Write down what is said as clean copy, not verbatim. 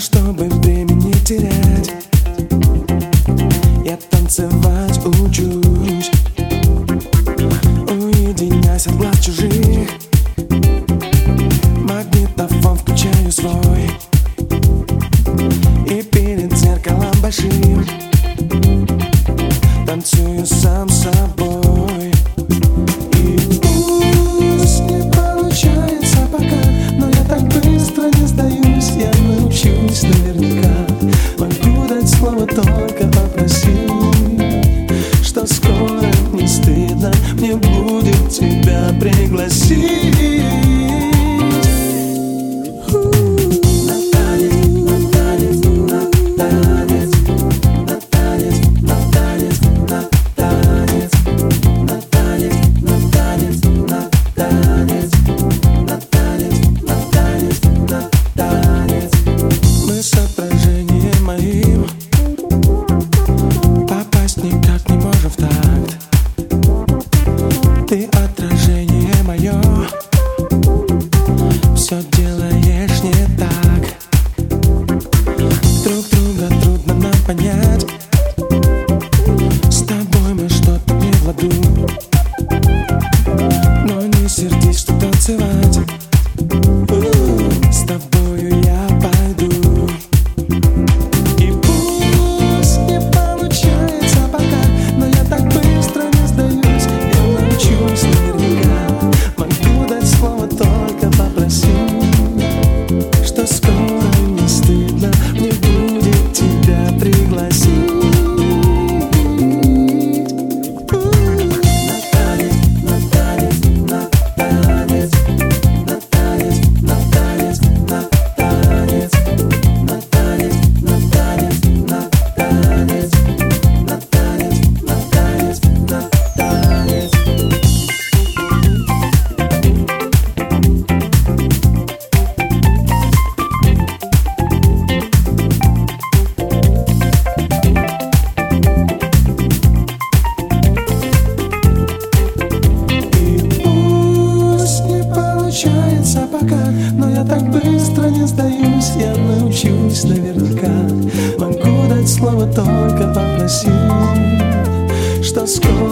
чтобы времени не терять, я танцевать учусь, уединяясь от глаз чужих. Магнитофон включаю свой, и перед зеркалом большим танцую сам с собой. И пусть не получается пока, но я так быстро не сдаюсь. Я научусь наверняка, могу дать слово, только попроси, что скоро не стыдно мне будет тебя пригласить. Никак не можем в такт. Ты отражение мое, все делаешь не так. Друг друга трудно нам понять, с тобой мы что-то не в ладу. Но не сердись, что танцевать с тобою я пойду. Пока, но я так быстро не сдаюсь. Я научусь наверняка, могу дать слово, только попроси, что скоро